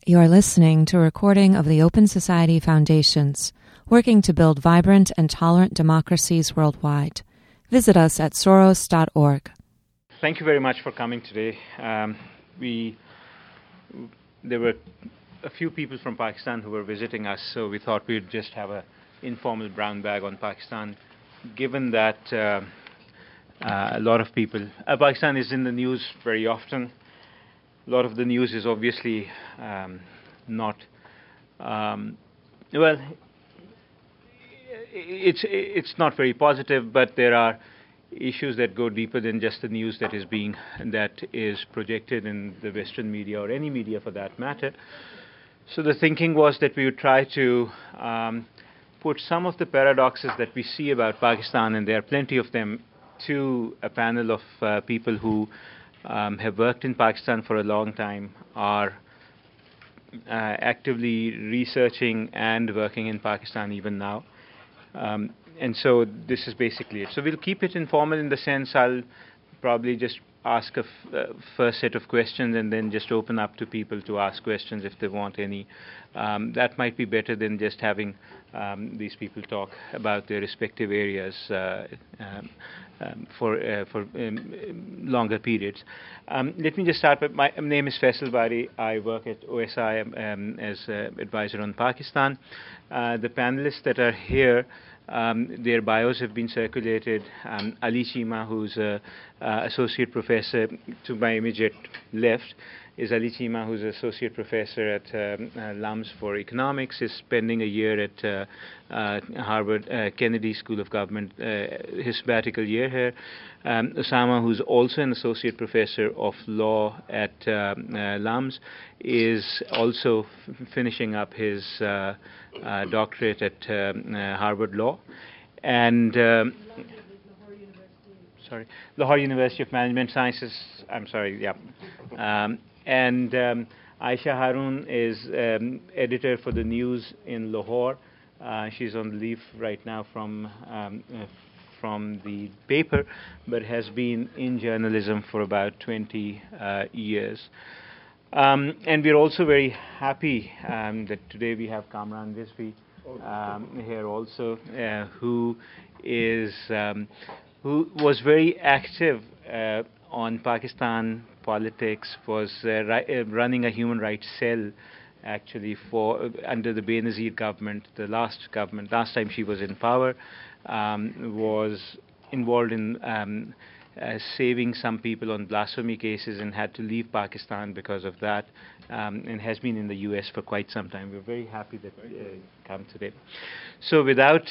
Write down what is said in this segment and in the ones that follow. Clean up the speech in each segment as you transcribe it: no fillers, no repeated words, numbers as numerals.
You are listening to a recording of the Open Society Foundations, working to build vibrant and tolerant democracies worldwide. Visit us at soros.org. Thank you very much for coming today. There were a few people from Pakistan who were visiting us, so we thought we'd just have an informal brown bag on Pakistan, given that a lot of people... Pakistan is in the news very often. A lot of the news is obviously not... it's not very positive, but there are issues that go deeper than just the news that is projected in the Western media or any media for that matter. So the thinking was that we would try to put some of the paradoxes that we see about Pakistan, and there are plenty of them, to a panel of people who have worked in Pakistan for a long time, are actively researching and working in Pakistan even now. And so this is basically it. So we'll keep it informal in the sense I'll probably just ask a first set of questions and then just open up to people to ask questions if they want any. That might be better than just having these people talk about their respective areas for longer periods. Let me just start with my name is Faisal Bari. I work at OSI as advisor on Pakistan. The panelists that are here, their bios have been circulated. Ali Chima, who's associate professor to my immediate left, is Ali Chima, who's associate professor at LUMS for economics, is spending a year at Harvard Kennedy School of Government, his sabbatical year here. Osama, who's also an associate professor of law at LUMS, is also finishing up his doctorate at Harvard Law. And Lahore University of Management Sciences. And Aisha Haroon is editor for the news in Lahore. She's on leave right now from the paper, but has been in journalism for about 20 years. And we're also very happy that today we have Kamran Rizvi here also, who was very active on Pakistan politics, was running a human rights cell actually under the Benazir government, the last time she was in power, was involved in saving some people on blasphemy cases and had to leave Pakistan because of that, and has been in the US for quite some time. We're very happy that you come today. So without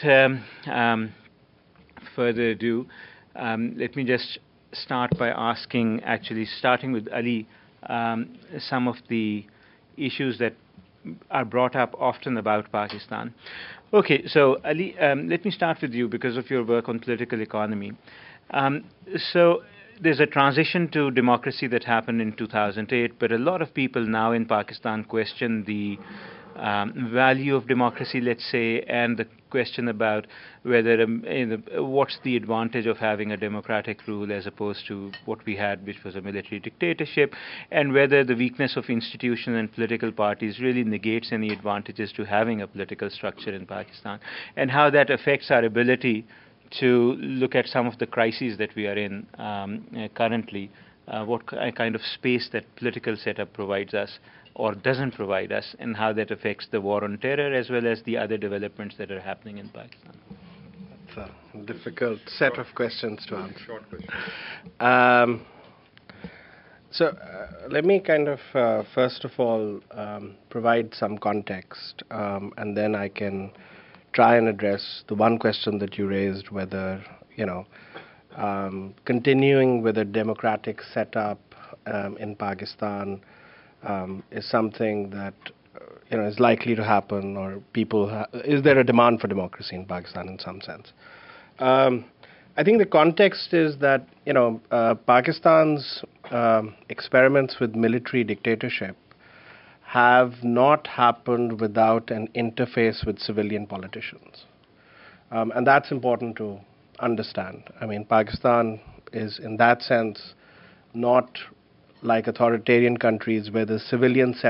further ado, let me just start by starting with Ali, some of the issues that are brought up often about Pakistan. Okay, so Ali, let me start with you because of your work on political economy. So there's a transition to democracy that happened in 2008, but a lot of people now in Pakistan question the value of democracy, let's say, and the question about whether what's the advantage of having a democratic rule as opposed to what we had, which was a military dictatorship, and whether the weakness of institutions and political parties really negates any advantages to having a political structure in Pakistan, and how that affects our ability to look at some of the crises that we are in currently, what kind of space that political setup provides us or doesn't provide us, and how that affects the war on terror as well as the other developments that are happening in Pakistan. That's a difficult set of questions to answer. Short question. So let me kind of, first of all, provide some context, and then I can try and address the one question that you raised, whether, continuing with a democratic setup in Pakistan is something that is likely to happen, or is there a demand for democracy in Pakistan in some sense? I think the context is that Pakistan's experiments with military dictatorship have not happened without an interface with civilian politicians, and that's important to understand. I mean, Pakistan is in that sense not like authoritarian countries where the civilian setup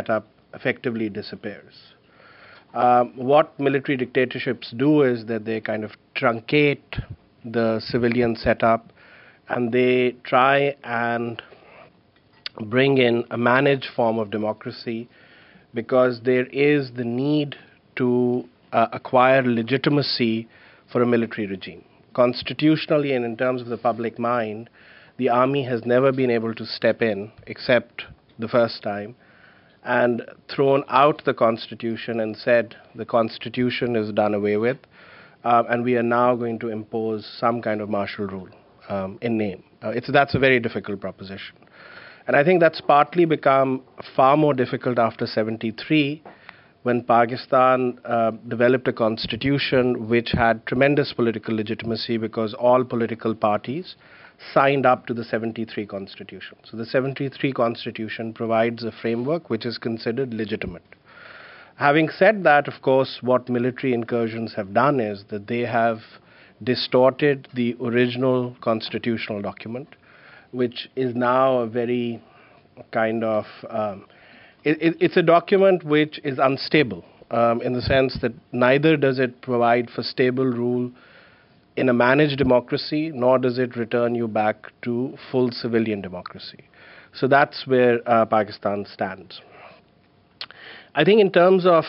effectively disappears. What military dictatorships do is that they kind of truncate the civilian setup, and they try and bring in a managed form of democracy, because there is the need to acquire legitimacy for a military regime. Constitutionally and in terms of the public mind, the army has never been able to step in, except the first time, and thrown out the constitution and said the constitution is done away with, and we are now going to impose some kind of martial rule in name. That's a very difficult proposition. And I think that's partly become far more difficult after 73, when Pakistan developed a constitution which had tremendous political legitimacy because all political parties signed up to the 73 constitution. So the 73 constitution provides a framework which is considered legitimate. Having said that, of course, what military incursions have done is that they have distorted the original constitutional document, which is now a very kind of it's a document which is unstable in the sense that neither does it provide for stable rule in a managed democracy, nor does it return you back to full civilian democracy. So that's where Pakistan stands. I think in terms of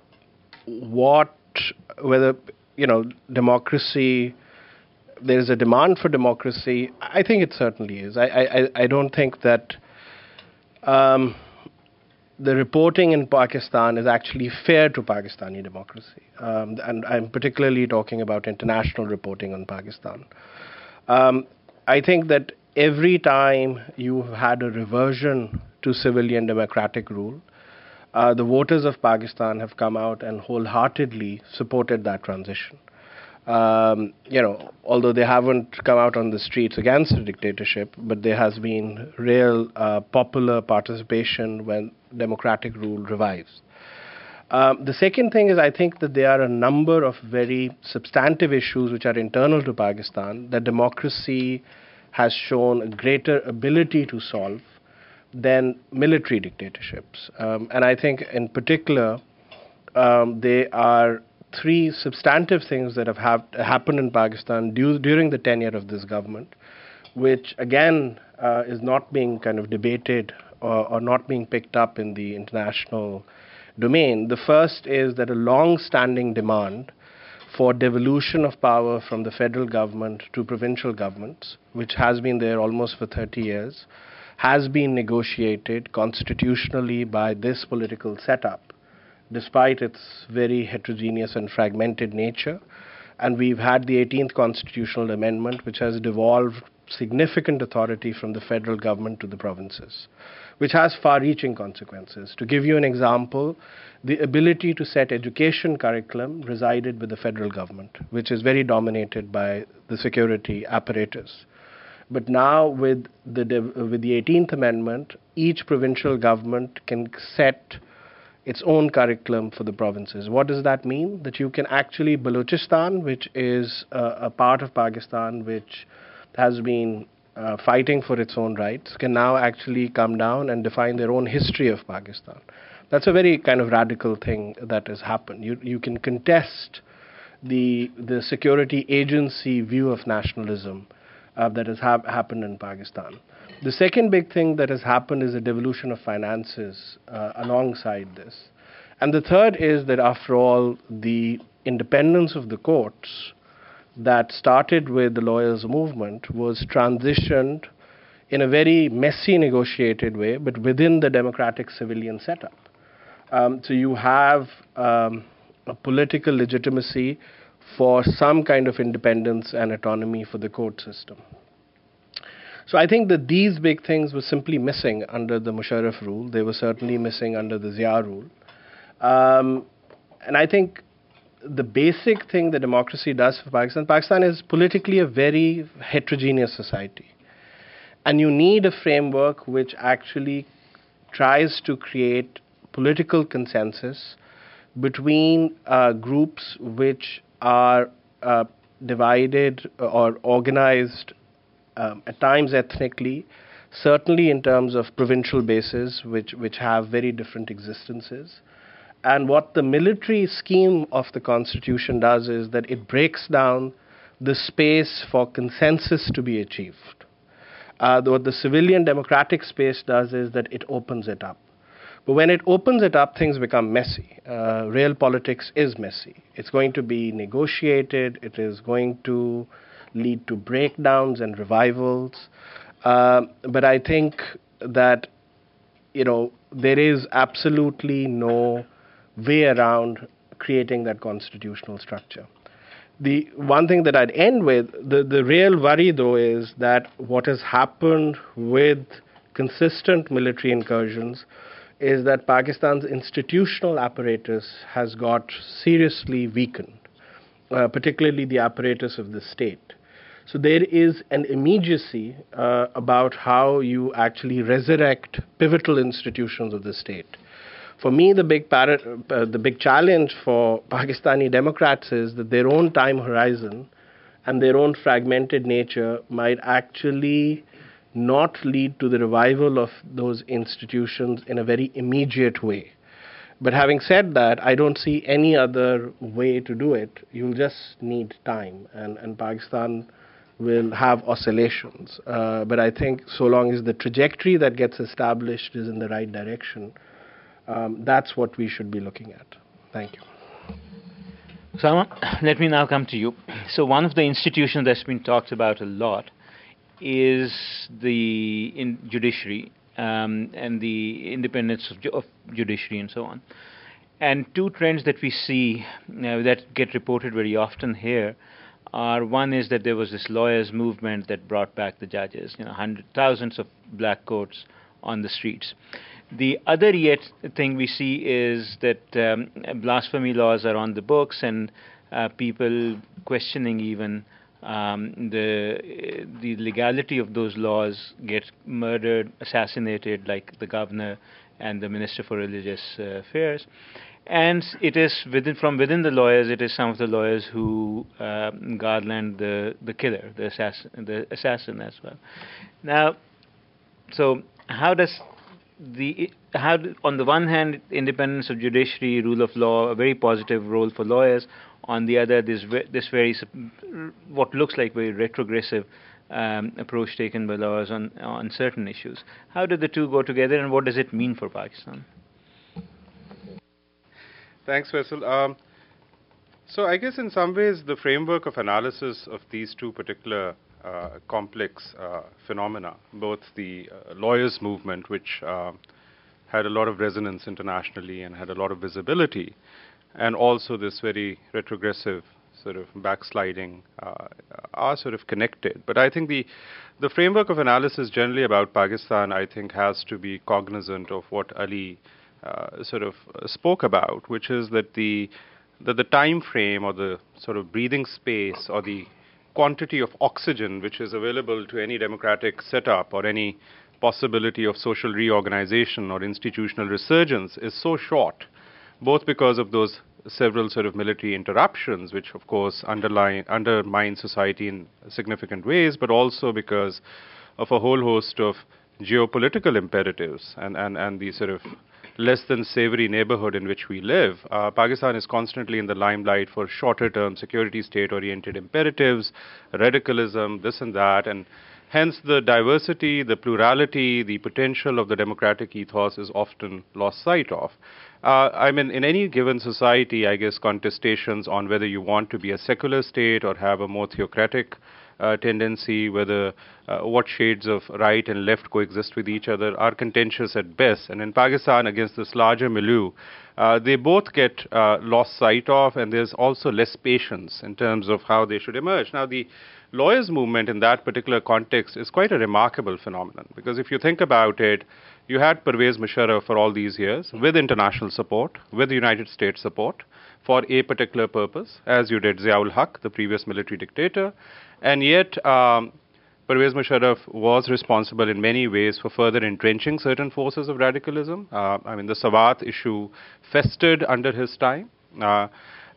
whether democracy, there is a demand for democracy, I think it certainly is. I don't think that the reporting in Pakistan is actually fair to Pakistani democracy. And I'm particularly talking about international reporting on Pakistan. I think that every time you've had a reversion to civilian democratic rule, the voters of Pakistan have come out and wholeheartedly supported that transition. Although they haven't come out on the streets against the dictatorship, but there has been real popular participation when democratic rule revives. The second thing is, I think that there are a number of very substantive issues which are internal to Pakistan that democracy has shown a greater ability to solve than military dictatorships. And I think in particular, there are three substantive things that have happened in Pakistan during the tenure of this government, which again is not being kind of debated or not being picked up in the international domain. The first is that a long-standing demand for devolution of power from the federal government to provincial governments, which has been there almost for 30 years, has been negotiated constitutionally by this political setup, despite its very heterogeneous and fragmented nature. And we've had the 18th Constitutional Amendment, which has devolved significant authority from the federal government to the provinces, which has far-reaching consequences. To give you an example, the ability to set education curriculum resided with the federal government, which is very dominated by the security apparatus. But now with the 18th Amendment, each provincial government can set its own curriculum for the provinces. What does that mean? That you can actually, Balochistan, which is a part of Pakistan which has been fighting for its own rights, can now actually come down and define their own history of Pakistan. That's a very kind of radical thing that has happened. You can contest the security agency view of nationalism that has happened in Pakistan. The second big thing that has happened is a devolution of finances alongside this. And the third is that, after all, the independence of the courts that started with the lawyers' movement was transitioned in a very messy, negotiated way, but within the democratic civilian setup. So you have a political legitimacy for some kind of independence and autonomy for the court system. So I think that these big things were simply missing under the Musharraf rule. They were certainly missing under the Zia rule. And I think the basic thing that democracy does for Pakistan is politically a very heterogeneous society. And you need a framework which actually tries to create political consensus between groups which are divided or organized at times ethnically, certainly in terms of provincial bases, which have very different existences. And what the military scheme of the constitution does is that it breaks down the space for consensus to be achieved. What the civilian democratic space does is that it opens it up. But when it opens it up, things become messy. Real politics is messy. It's going to be negotiated. It is going to lead to breakdowns and revivals. But I think that, there is absolutely no way around creating that constitutional structure. The one thing that I'd end with, the real worry, though, is that what has happened with consistent military incursions is that Pakistan's institutional apparatus has got seriously weakened, particularly the apparatus of the state. So there is an immediacy about how you actually resurrect pivotal institutions of the state. For me, the big challenge for Pakistani Democrats is that their own time horizon and their own fragmented nature might actually not lead to the revival of those institutions in a very immediate way. But having said that, I don't see any other way to do it. You'll just need time, and Pakistan will have oscillations. But I think so long as the trajectory that gets established is in the right direction, that's what we should be looking at. Thank you. Sama, let me now come to you. So one of the institutions that's been talked about a lot is the judiciary and the independence of judiciary and so on. And two trends that we see that get reported very often here are, one is that there was this lawyers' movement that brought back the judges, thousands of black coats on the streets. The other thing we see is that blasphemy laws are on the books, and people questioning even the legality of those laws get murdered, assassinated, like the governor and the Minister for Religious Affairs. And it is from within the lawyers, it is some of the lawyers who garland the killer, the assassin as well. Now, so how on the one hand, independence of judiciary, rule of law, a very positive role for lawyers. On the other, this very what looks like very retrogressive approach taken by lawyers on certain issues. How do the two go together, and what does it mean for Pakistan? Thanks, Faisal. So I guess in some ways the framework of analysis of these two particular complex phenomena, both the lawyers' movement, which had a lot of resonance internationally and had a lot of visibility, and also this very retrogressive sort of backsliding are sort of connected. But I think the framework of analysis generally about Pakistan, I think, has to be cognizant of what Ali sort of spoke about, which is that the time frame or the sort of breathing space or the quantity of oxygen which is available to any democratic setup or any possibility of social reorganization or institutional resurgence is so short, both because of those several sort of military interruptions, which of course undermine society in significant ways, but also because of a whole host of geopolitical imperatives and the sort of less than savory neighborhood in which we live. Pakistan is constantly in the limelight for shorter-term security state-oriented imperatives, radicalism, this and that, and hence the diversity, the plurality, the potential of the democratic ethos is often lost sight of. I mean, in any given society, I guess contestations on whether you want to be a secular state or have a more theocratic tendency, whether what shades of right and left coexist with each other are contentious at best. And in Pakistan, against this larger milieu, they both get lost sight of, and there's also less patience in terms of how they should emerge. Now, the lawyers' movement in that particular context is quite a remarkable phenomenon, because if you think about it, you had Pervez Musharraf for all these years with international support, with United States support for a particular purpose, as you did Ziaul Haq, the previous military dictator, and yet Pervez Musharraf was responsible in many ways for further entrenching certain forces of radicalism. I mean, the Sawat issue festered under his time.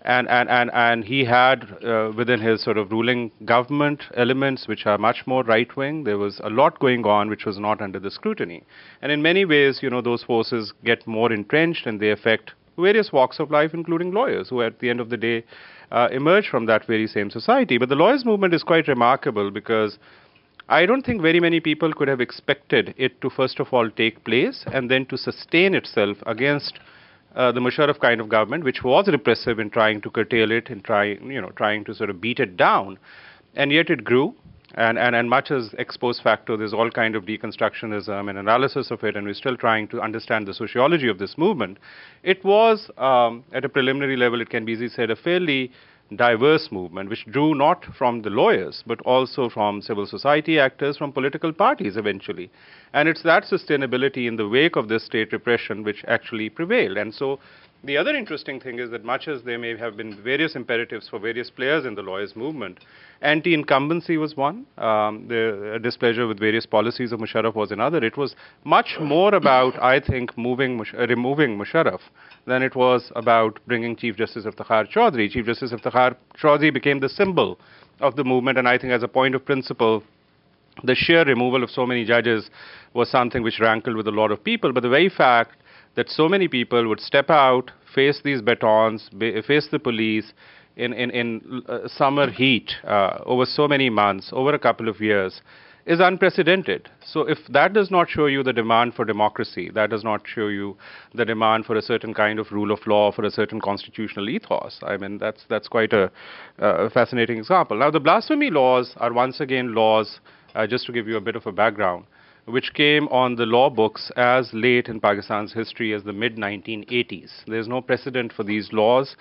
And he had within his sort of ruling government elements which are much more right-wing. There was a lot going on which was not under the scrutiny. And in many ways, those forces get more entrenched and they affect various walks of life, including lawyers, who at the end of the day emerge from that very same society. But the lawyers' movement is quite remarkable because I don't think very many people could have expected it to first of all take place and then to sustain itself against the Musharraf kind of government, which was repressive in trying to curtail it and trying to sort of beat it down. And yet it grew. And much as ex post facto, there's all kind of deconstructionism and analysis of it, and we're still trying to understand the sociology of this movement. It was, at a preliminary level, it can be easily said, a fairly diverse movement, which drew not from the lawyers, but also from civil society actors, from political parties eventually. And it's that sustainability in the wake of this state repression which actually prevailed. And so the other interesting thing is that much as there may have been various imperatives for various players in the lawyers' movement, anti-incumbency was one, the displeasure with various policies of Musharraf was another. It was much more about, I think, removing Musharraf than it was about bringing Chief Justice Iftikhar Chaudhry. Chief Justice Iftikhar Chaudhry became the symbol of the movement, and I think as a point of principle, the sheer removal of so many judges was something which rankled with a lot of people. But the very fact that so many people would step out, face these batons, face the police in summer heat over so many months, over a couple of years, is unprecedented. So if that does not show you the demand for democracy, that does not show you the demand for a certain kind of rule of law, for a certain constitutional ethos, I mean, that's quite a fascinating example. Now, the blasphemy laws are once again laws, just to give you a bit of a background, which came on the law books as late in Pakistan's history as the mid-1980s. There's no precedent for these laws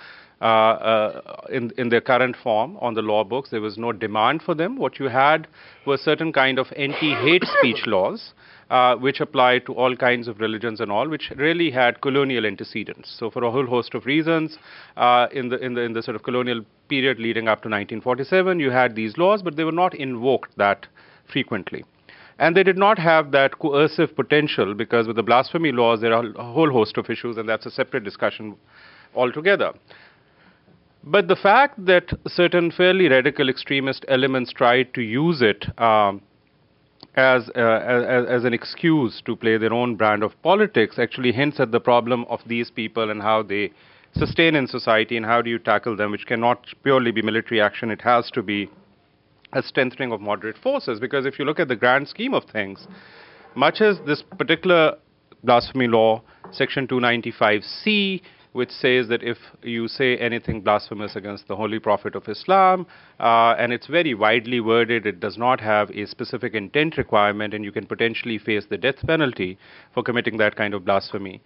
in their current form on the law books. There was no demand for them. What you had was certain kind of anti-hate speech laws, which applied to all kinds of religions and all, which really had colonial antecedents. So for a whole host of reasons, in the sort of colonial period leading up to 1947, you had these laws, but they were not invoked that frequently. And they did not have that coercive potential because with the blasphemy laws, there are a whole host of issues, and that's a separate discussion altogether. But the fact that certain fairly radical extremist elements tried to use it as an excuse to play their own brand of politics actually hints at the problem of these people and how they sustain in society and how do you tackle them, which cannot purely be military action. It has to be a strengthening of moderate forces, because if you look at the grand scheme of things, much as this particular blasphemy law, section 295C, which says that if you say anything blasphemous against the Holy Prophet of Islam, and it's very widely worded, it does not have a specific intent requirement, and you can potentially face the death penalty for committing that kind of blasphemy.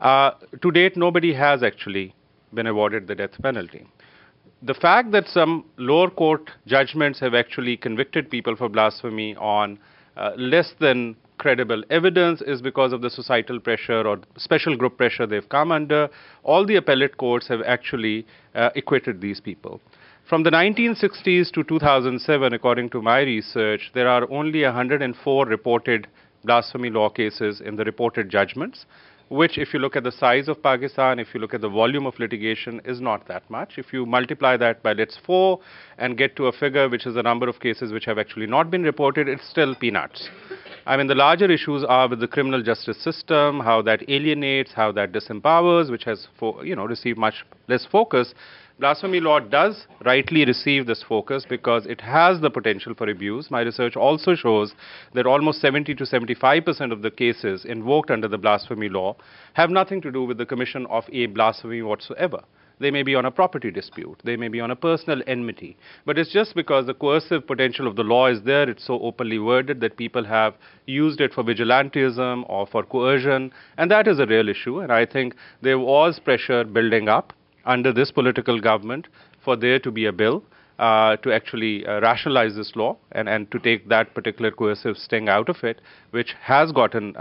To date, nobody has actually been awarded the death penalty. The fact that some lower court judgments have actually convicted people for blasphemy on less than credible evidence is because of the societal pressure or special group pressure they've come under. All the appellate courts have actually acquitted these people. From the 1960s to 2007, according to my research, there are only 104 reported blasphemy law cases in the reported judgments, which, if you look at the size of Pakistan, if you look at the volume of litigation, is not that much. If you multiply that by, let's 4, and get to a figure which is the number of cases which have actually not been reported, it's still peanuts. I mean, the larger issues are with the criminal justice system, how that alienates, how that disempowers, which has, received much less focus. Blasphemy law does rightly receive this focus because it has the potential for abuse. My research also shows that almost 70 to 75% of the cases invoked under the blasphemy law have nothing to do with the commission of a blasphemy whatsoever. They may be on a property dispute. They may be on a personal enmity. But it's just because the coercive potential of the law is there, it's so openly worded that people have used it for vigilantism or for coercion. And that is a real issue. And I think there was pressure building up under this political government for there to be a bill to actually rationalize this law and to take that particular coercive sting out of it, which has gotten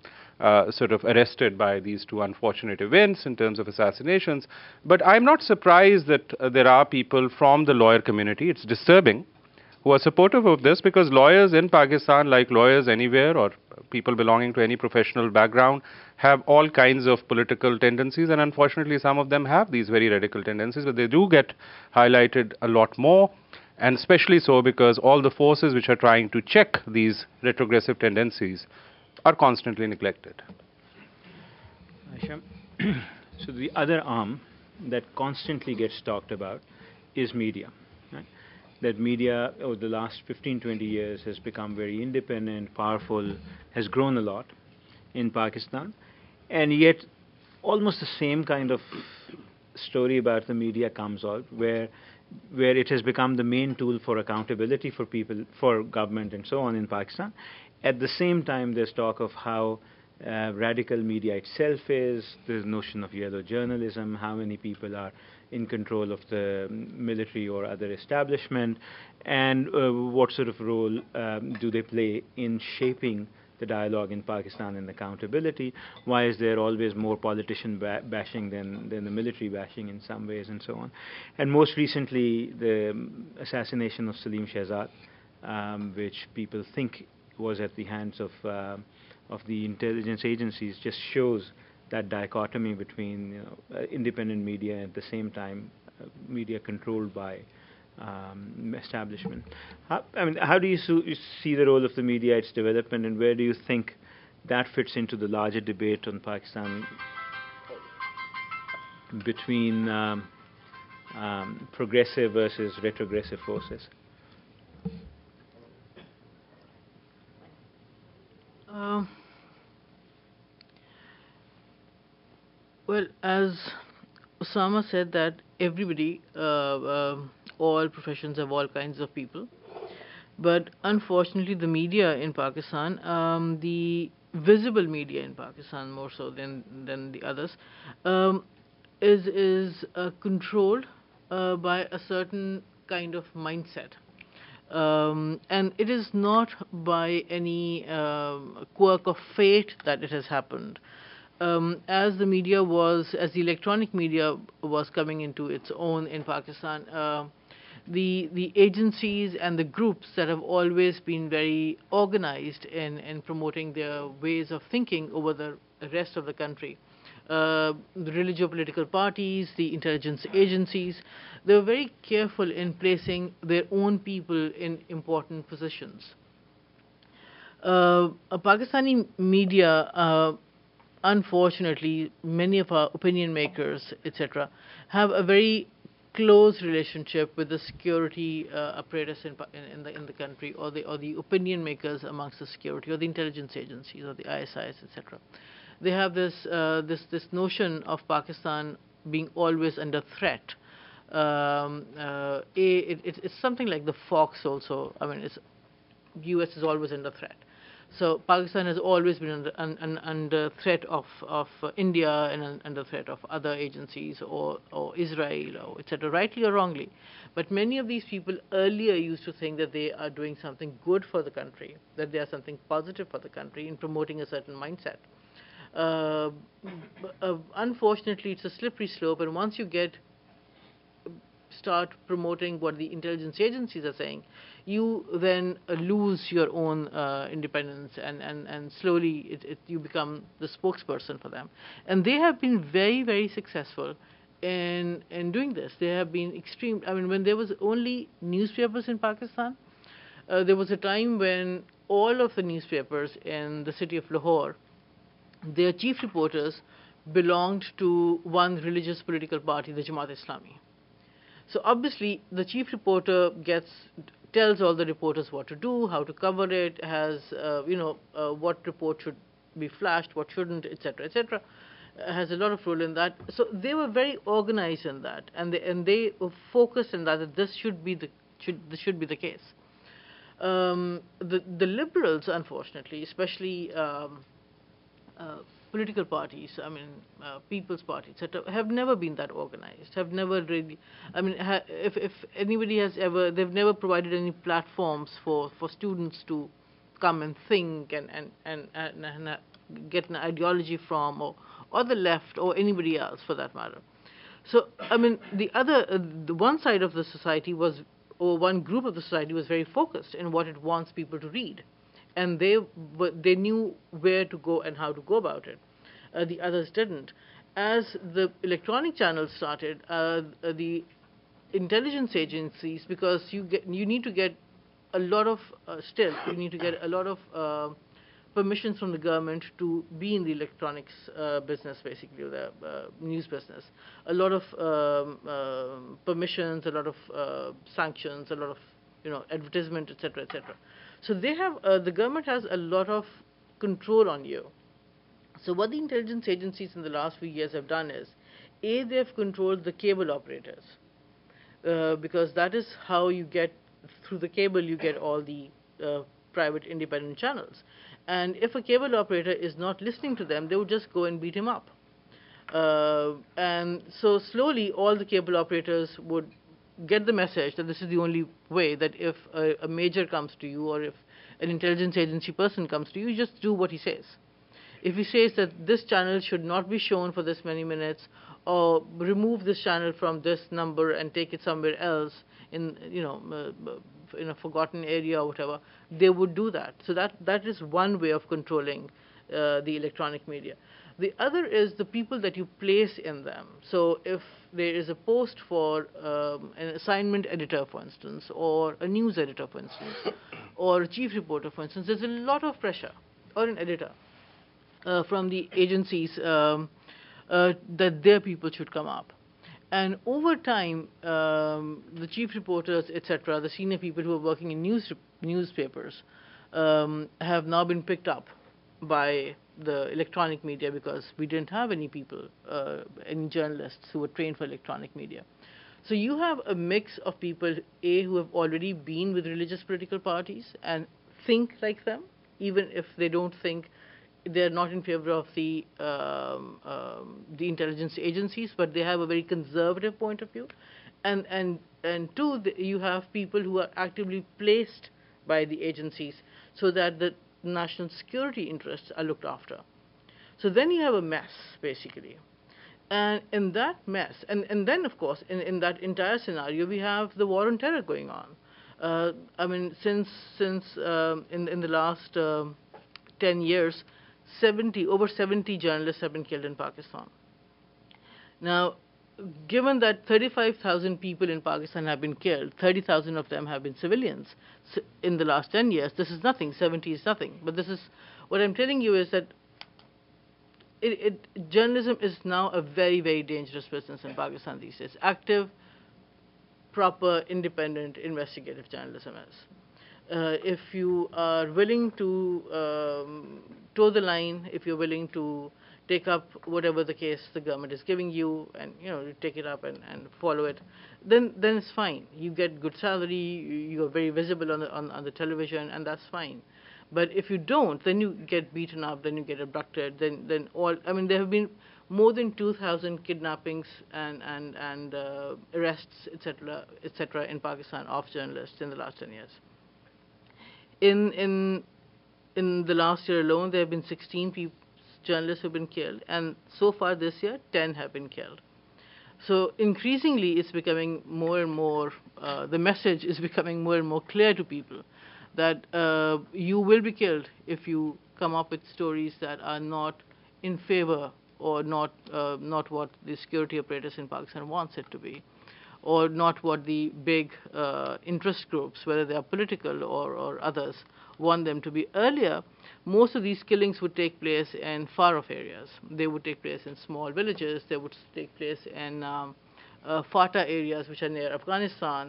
sort of arrested by these two unfortunate events in terms of assassinations. But I'm not surprised that there are people from the lawyer community, it's disturbing, who are supportive of this, because lawyers in Pakistan, like lawyers anywhere or people belonging to any professional background, have all kinds of political tendencies, and unfortunately some of them have these very radical tendencies, but they do get highlighted a lot more, and especially so because all the forces which are trying to check these retrogressive tendencies are constantly neglected. Aisha, so the other arm that constantly gets talked about is media. Right? That media over the last 15, 20 years has become very independent, powerful, has grown a lot in Pakistan, and yet almost the same kind of story about the media comes out where it has become the main tool for accountability for people, for government and so on in Pakistan. At the same time, there's talk of how radical media itself is, there's notion of yellow journalism, how many people are in control of the military or other establishment, and what sort of role do they play in shaping the dialogue in Pakistan and accountability. Why is there always more politician bashing than the military bashing in some ways, and so on. And most recently, the assassination of Salim Shehzad, which people think was at the hands of the intelligence agencies, just shows that dichotomy between independent media and at the same time media controlled by establishment. How do you see the role of the media, its development, and where do you think that fits into the larger debate on Pakistan between progressive versus retrogressive forces? Well, as Osama said, that everybody, all professions have all kinds of people. But unfortunately, the media in Pakistan, the visible media in Pakistan more so than the others, is controlled by a certain kind of mindset. And it is not by any quirk of fate that it has happened. As the electronic media was coming into its own in Pakistan, the agencies and the groups that have always been very organized in promoting their ways of thinking over the rest of the country, the religio-political parties, the intelligence agencies, they were very careful in placing their own people in important positions. Pakistani media, unfortunately, many of our opinion makers, etc., have a very close relationship with the security apparatus in the country, or the opinion makers amongst the security, or the intelligence agencies, or the ISIs, etc. They have this notion of Pakistan being always under threat. It's something like the fox also. U.S. is always under threat. So Pakistan has always been under threat of India and under threat of other agencies or Israel, or etc., rightly or wrongly. But many of these people earlier used to think that they are doing something good for the country, that they are something positive for the country in promoting a certain mindset. Unfortunately, it's a slippery slope, and once you start promoting what the intelligence agencies are saying, you then lose your own independence, and slowly you become the spokesperson for them. And they have been very, very successful in doing this. They have been extreme. When there was only newspapers in Pakistan, there was a time when all of the newspapers in the city of Lahore, their chief reporters belonged to one religious political party, the Jamaat-e-Islami. So obviously, the chief reporter tells all the reporters what to do, how to cover it, has what report should be flashed, what shouldn't, etc., etc. Has a lot of role in that. So they were very organized in that, and they were focused on that this should be the case. The liberals, unfortunately, especially political parties, People's Party, etc., have never been that organized, have never really, if anybody has ever, they've never provided any platforms for students to come and think and get an ideology from, or the left, or anybody else for that matter. So, the one side of the society was or one group of the society was very focused in what it wants people to read, and they knew where to go and how to go about it. The others didn't. As the electronic channels started, the intelligence agencies, because you need to get a lot of you need to get a lot of permissions from the government to be in the electronics business, basically, or the news business. A lot of permissions, a lot of sanctions, a lot of advertisement, etc., etc. So they have the government has a lot of control on you. So what the intelligence agencies in the last few years have done is, A, they have controlled the cable operators, because that is how you get, through the cable, you get all the private independent channels. And if a cable operator is not listening to them, they would just go and beat him up. And so slowly, all the cable operators would get the message that this is the only way, that if a major comes to you, or if an intelligence agency person comes to you, you just do what he says. If he says that this channel should not be shown for this many minutes, or remove this channel from this number and take it somewhere else in in a forgotten area or whatever, they would do that. So that is one way of controlling the electronic media. The other is the people that you place in them. So if there is a post for an assignment editor, for instance, or a news editor, for instance, or a chief reporter, for instance, there's a lot of pressure, or an editor, from the agencies that their people should come up. And over time, the chief reporters, etc., the senior people who are working in newspapers, have now been picked up by the electronic media, because we didn't have any people, any journalists who were trained for electronic media. So you have a mix of people, A, who have already been with religious political parties and think like them, even if they don't think, they're not in favor of the intelligence agencies, but they have a very conservative point of view. And two, you have people who are actively placed by the agencies so that the national security interests are looked after. So then you have a mess, basically. And in that mess, and then, of course, in that entire scenario, we have the war on terror going on. I mean, since in the last 10 years, over 70 journalists have been killed in Pakistan. Now, given that 35,000 people in Pakistan have been killed, 30,000 of them have been civilians in the last 10 years, this is nothing. 70 is nothing. But this is, what I'm telling you is that journalism is now a very, very dangerous business in Pakistan these days. Active, proper, independent, investigative journalism is. If you are willing to toe the line, if you're willing to take up whatever the case the government is giving you, and you take it up and follow it, then it's fine. You get good salary, you are very visible on the television, and that's fine. But if you don't, then you get beaten up, then you get abducted, then there have been more than 2,000 kidnappings and arrests, etc., in Pakistan of journalists in the last 10 years. In the last year alone, there have been 16 journalists who have been killed, and so far this year, 10 have been killed. So increasingly, it's becoming more and more, the message is becoming more and more clear to people that you will be killed if you come up with stories that are not in favor, or not what the security apparatus in Pakistan wants it to be, or not what the big interest groups, whether they are political or others, want them to be. Earlier, most of these killings would take place in far-off areas. They would take place in small villages. They would take place in FATA areas, which are near Afghanistan.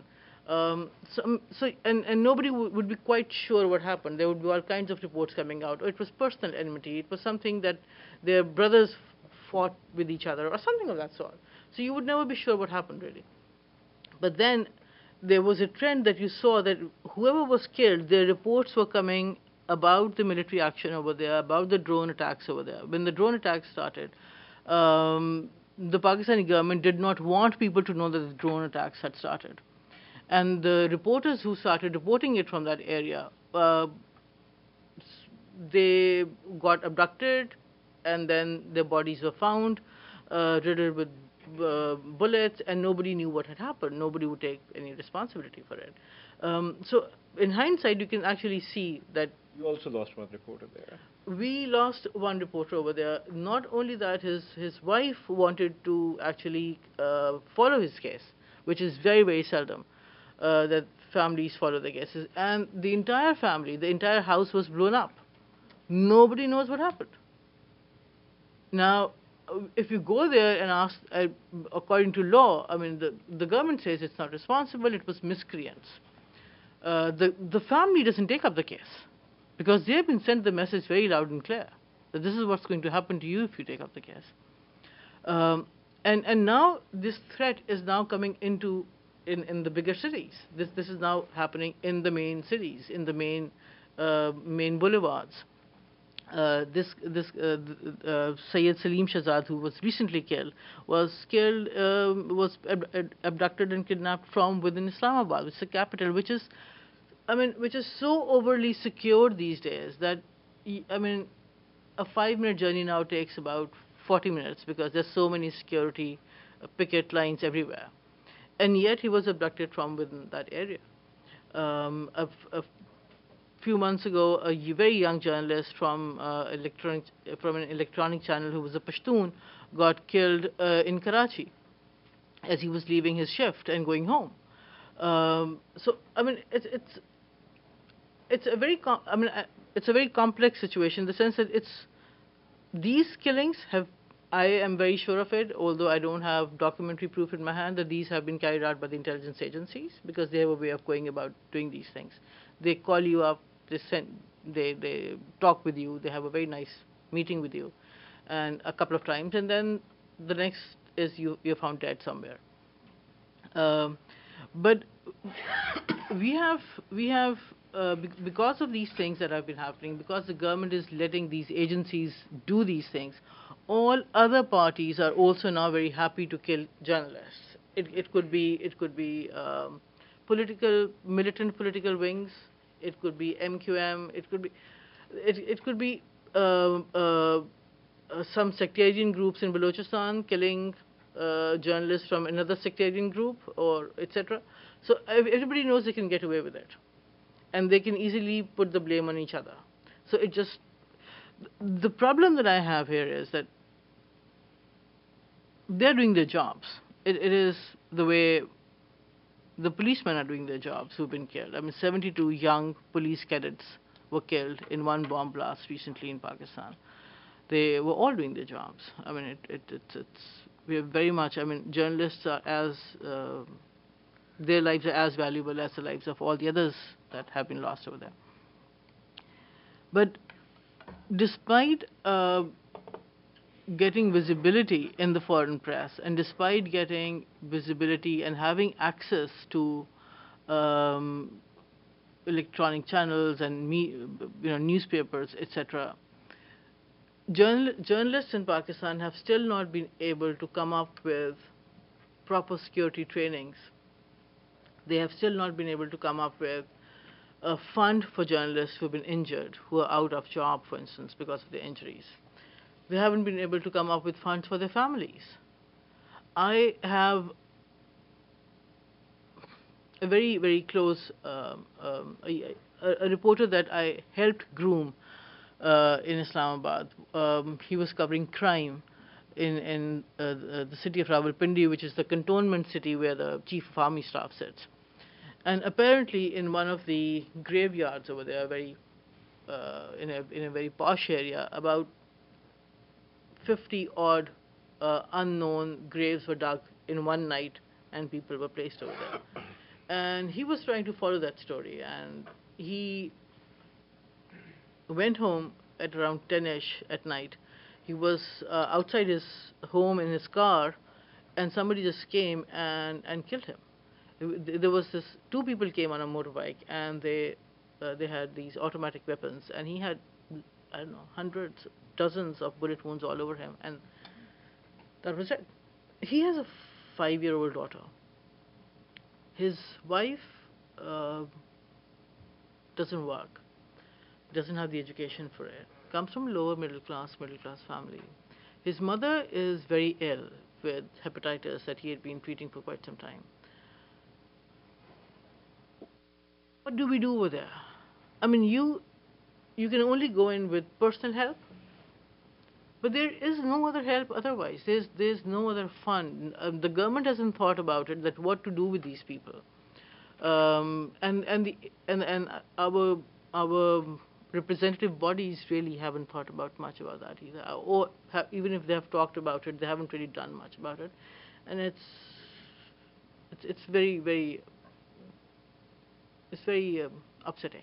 And nobody would be quite sure what happened. There would be all kinds of reports coming out. Or it was personal enmity. It was something that their brothers fought with each other, or something of that sort. So you would never be sure what happened, really. But then there was a trend that you saw, that whoever was killed, their reports were coming about the military action over there, about the drone attacks over there. When the drone attacks started, the Pakistani government did not want people to know that the drone attacks had started. And the reporters who started reporting it from that area, they got abducted, and then their bodies were found, riddled with bullets, and nobody knew what had happened. Nobody would take any responsibility for it. So in hindsight, you can actually see that You also lost one reporter there. we lost one reporter over there. Not only that, his wife wanted to actually follow his case, which is very, very seldom that families follow their cases. And the entire family, the entire house was blown up. Nobody knows what happened. Now, if you go there and ask, according to law, I mean, the government says it's not responsible, it was miscreants. The family doesn't take up the case because they have been sent the message very loud and clear that this is what's going to happen to you if you take up the case. And now this threat is now coming into in the bigger cities. This is now happening in the main cities, in the main boulevards. Sayyid Salim Shahzad, who was recently killed, was abducted and kidnapped from within Islamabad, which is the capital, which is so overly secure these days that, I mean, a 5-minute journey now takes about 40 minutes because there's so many security picket lines everywhere. And yet he was abducted from within that area. A few months ago, a very young journalist from an electronic channel who was a Pashtun got killed in Karachi as he was leaving his shift and going home. So I mean, it's a very complex situation in the sense that these killings have. I am very sure of it, although I don't have documentary proof in my hand that these have been carried out by the intelligence agencies, because they have a way of going about doing these things. They call you up, they talk with you, they have a very nice meeting with you, and a couple of times, and then the next is you're found dead somewhere. But we have because of these things that have been happening, because the government is letting these agencies do these things, all other parties are also now very happy to kill journalists. It could be militant political wings. It could be MQM. It could be some sectarian groups in Balochistan killing journalists from another sectarian group, or etc. So everybody knows they can get away with it, and they can easily put the blame on each other. So the problem that I have here is that they're doing their jobs. It is the way the policemen are doing their jobs who've been killed. I mean, 72 young police cadets were killed in one bomb blast recently in Pakistan. They were all doing their jobs. I mean, we are very much, I mean, journalists are their lives are as valuable as the lives of all the others that have been lost over there. But despite getting visibility in the foreign press, and despite getting visibility and having access to electronic channels and newspapers, etc., journalists in Pakistan have still not been able to come up with proper security trainings. They have still not been able to come up with a fund for journalists who have been injured, who are out of job, for instance, because of their injuries. They haven't been able to come up with funds for their families. I have a very, very close a reporter that I helped groom in Islamabad. He was covering crime in the city of Rawalpindi, which is the cantonment city where the chief of army staff sits. And apparently, in one of the graveyards over there, in a very posh area, about 50 odd unknown graves were dug in one night, and people were placed over there. And he was trying to follow that story, and he went home at around 10ish at night. He was outside his home in his car, and somebody just came and killed him. There was two people came on a motorbike, and they had these automatic weapons, and he had, I don't know, hundreds, dozens of bullet wounds all over him, and that was it. He has a 5-year-old daughter. His wife doesn't work, doesn't have the education for it, comes from lower middle class family. His mother is very ill. with hepatitis that he had been treating for quite some time. What do we do over there? I mean, you can only go in with personal help, but there is no other help otherwise. There's no other fund. The government hasn't thought about it, that what to do with these people. And our representative bodies really haven't thought about much about that either. Or even if they have talked about it, they haven't really done much about it. And it's very upsetting.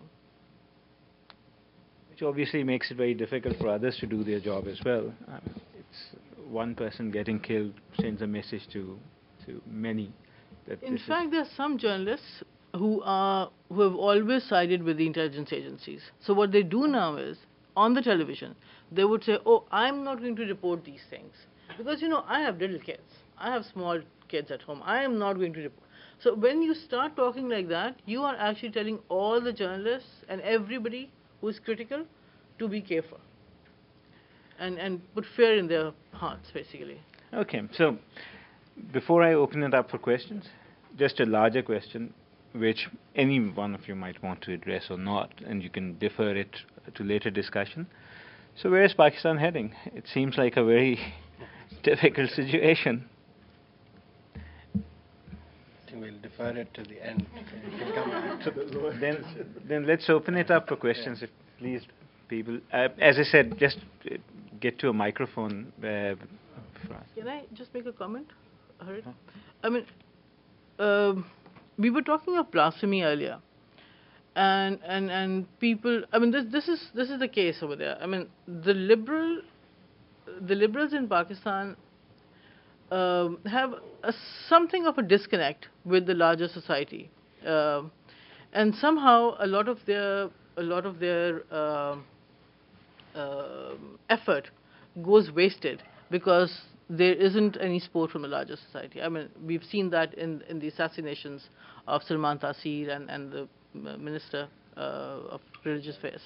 Which obviously makes it very difficult for others to do their job as well. It's one person getting killed sends a message to many. That in fact, there are some journalists who have always sided with the intelligence agencies. So what they do now is, on the television, they would say, "Oh, I'm not going to report these things because I have little kids. I have small kids at home. I am not going to report." So when you start talking like that, you are actually telling all the journalists and everybody who is critical to be careful and put fear in their hearts, basically. Okay, so before I open it up for questions, just a larger question, which any one of you might want to address or not, and you can defer it to later discussion. So where is Pakistan heading? It seems like a very difficult situation. We'll defer it to the end. Then let's open it up for questions, if please, people. As I said, just get to a microphone. Can I just make a comment, Harit? I mean, we were talking of blasphemy earlier, and people. I mean, this is the case over there. I mean, the liberals in Pakistan have something of a disconnect with the larger society, and somehow a lot of their effort goes wasted because there isn't any support from the larger society. I mean, we've seen that in the assassinations of Salman Taseer and the Minister of Religious Affairs.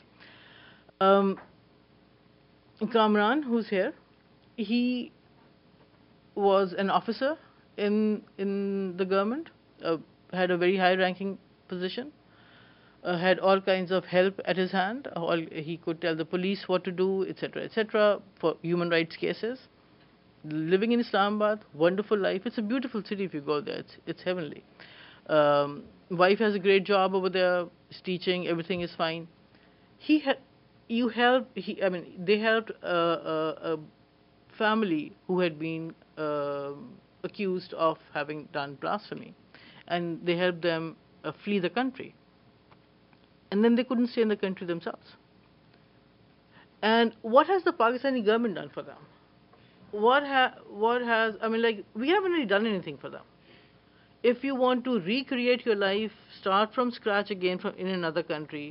Kamran, who's here, he was an officer in the government, had a very high-ranking position, had all kinds of help at his hand. He could tell the police what to do, etc., for human rights cases. Living in Islamabad, wonderful life. It's a beautiful city if you go there. It's heavenly. Wife has a great job over there. Is teaching. Everything is fine. They helped a family who had been accused of having done blasphemy, and they helped them flee the country. And then they couldn't stay in the country themselves. And what has the Pakistani government done for them? We haven't really done anything for them. If you want to recreate your life, start from scratch again in another country,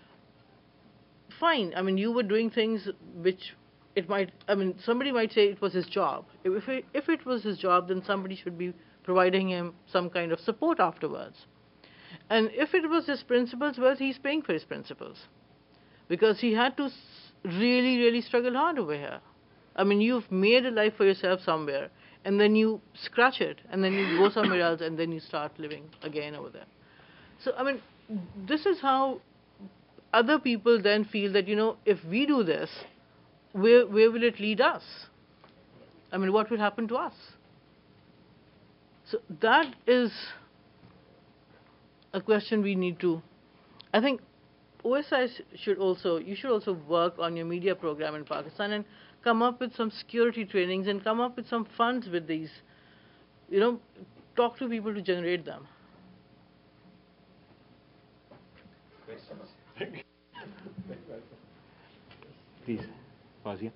fine. I mean, you were doing things which somebody might say it was his job. If it was his job, then somebody should be providing him some kind of support afterwards. And if it was his principles, well, he's paying for his principles, because he had to really, really struggle hard over here. I mean, you've made a life for yourself somewhere, and then you scratch it, and then you go somewhere else, and then you start living again over there. So, I mean, this is how other people then feel that, if we do this, where will it lead us? I mean, what will happen to us? So that is a question we need to. I think OSI should also work on your media program in Pakistan and come up with some security trainings and come up with some funds with these. Talk to people to generate them. Please, Fazia.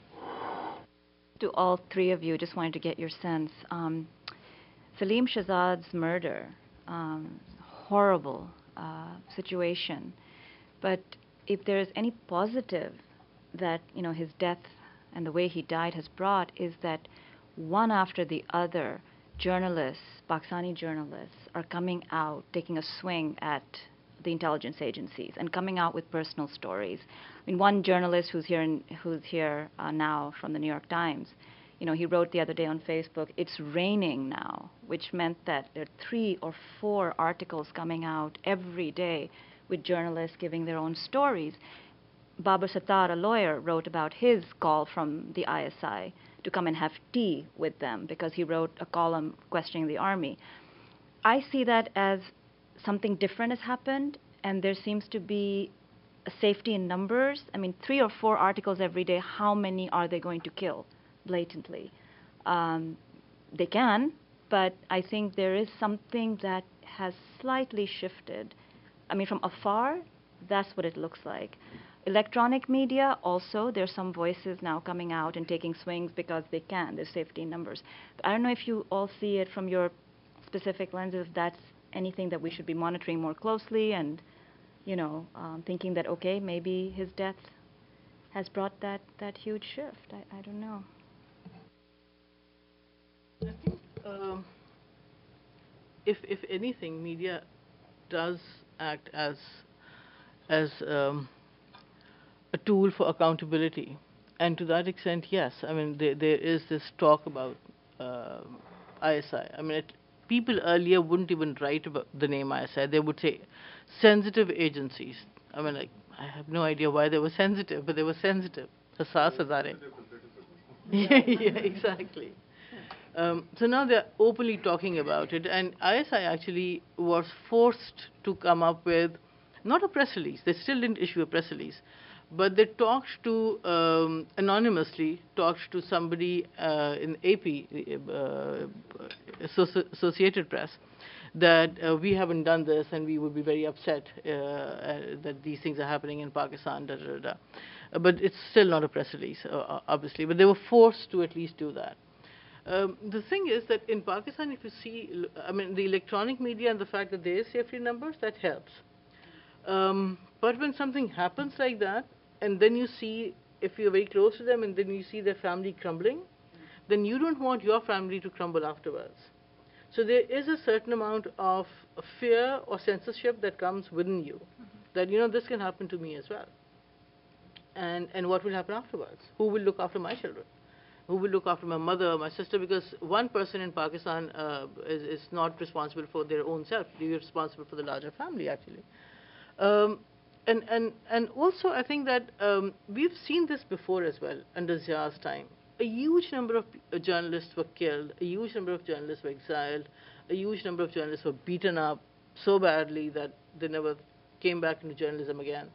To all three of you, just wanted to get your sense. Salim Shahzad's murder, horrible situation. But if there is any positive that his death and the way he died has brought, is that one after the other, journalists, Pakistani journalists, are coming out, taking a swing at the intelligence agencies and coming out with personal stories. I mean, one journalist who's here now from the New York Times, He wrote the other day on Facebook, it's raining now, which meant that there are 3 or 4 articles coming out every day with journalists giving their own stories. Babar Sattar, a lawyer, wrote about his call from the ISI to come and have tea with them because he wrote a column questioning the army. I see that as something different has happened, and there seems to be a safety in numbers. 3 or 4 articles every day, how many are they going to kill blatantly? They can, but I think there is something that has slightly shifted. From afar, that's what it looks like. Electronic media also, there's some voices now coming out and taking swings because they can. There's safety in numbers. But I don't know if you all see it from your specific lenses, if that's anything that we should be monitoring more closely and, thinking that, okay, maybe his death has brought that huge shift. I don't know. I think if anything, media does act as a tool for accountability, and to that extent, yes. There is this talk about ISI. People earlier wouldn't even write about the name ISI. They would say sensitive agencies. I have no idea why they were sensitive, but they were sensitive. Yeah, exactly. So now they're openly talking about it, and ISI actually was forced to come up with not a press release. They still didn't issue a press release, but they talked to anonymously talked to somebody in AP, Associated Press, that we haven't done this and we would be very upset that these things are happening in Pakistan. But it's still not a press release, obviously. But they were forced to at least do that. The thing is that in Pakistan, if you see, the electronic media and the fact that there is safety numbers, that helps. But when something happens like that, and then you see, if you're very close to them, and then you see their family crumbling, then you don't want your family to crumble afterwards. So there is a certain amount of fear or censorship that comes within you, that, this can happen to me as well. And what will happen afterwards? Who will look after my children? Who will look after my mother, my sister? Because one person in Pakistan is not responsible for their own self. You're responsible for the larger family, actually. And also, I think that we've seen this before as well under Zia's time. A huge number of journalists were killed, a huge number of journalists were exiled, a huge number of journalists were beaten up so badly that they never came back into journalism again.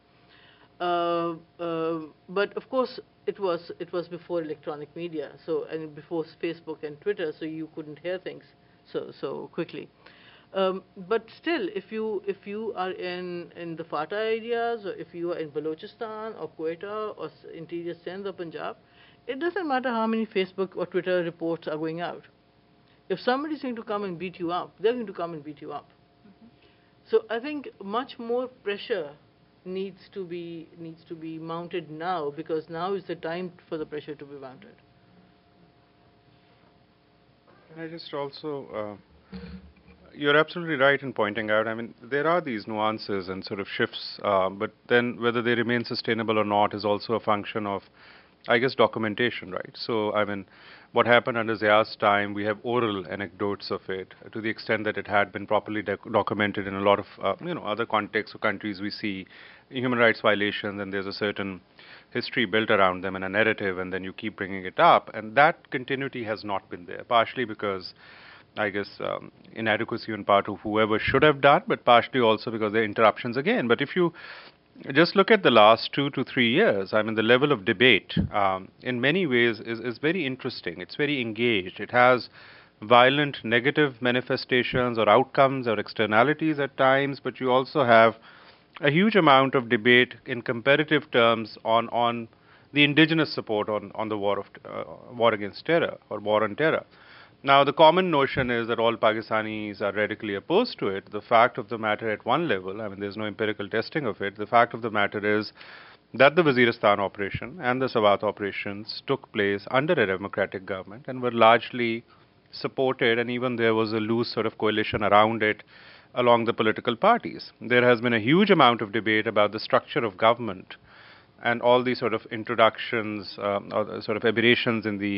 But of course, it was before electronic media, and before Facebook and Twitter, so you couldn't hear things so quickly. But still, if you are in the FATA areas, or if you are in Balochistan or Quetta or interior Sindh or Punjab, it doesn't matter how many Facebook or Twitter reports are going out. If somebody's going to come and beat you up, they're going to come and beat you up. Mm-hmm. So I think much more pressure needs to be mounted now, because now is the time for the pressure to be mounted. Can I just also... You're absolutely right in pointing out, there are these nuances and sort of shifts, but then whether they remain sustainable or not is also a function of, I guess, documentation, right? So, what happened under Zia's time, we have oral anecdotes of it, to the extent that it had been properly documented in a lot of, other contexts or countries. We see human rights violations, and there's a certain history built around them and a narrative, and then you keep bringing it up. And that continuity has not been there, partially because, I guess, inadequacy on part of whoever should have done, but partially also because there are interruptions again. But if you just look at the last 2 to 3 years, the level of debate in many ways is very interesting. It's very engaged. It has violent negative manifestations or outcomes or externalities at times, but you also have a huge amount of debate in comparative terms on the indigenous support on the war against terror or war on terror. Now, the common notion is that all Pakistanis are radically opposed to it. The fact of the matter at one level, there's no empirical testing of it. The fact of the matter is that the Waziristan operation and the Swat operations took place under a democratic government and were largely supported, and even there was a loose sort of coalition around it along the political parties. There has been a huge amount of debate about the structure of government and all these sort of introductions or sort of aberrations in the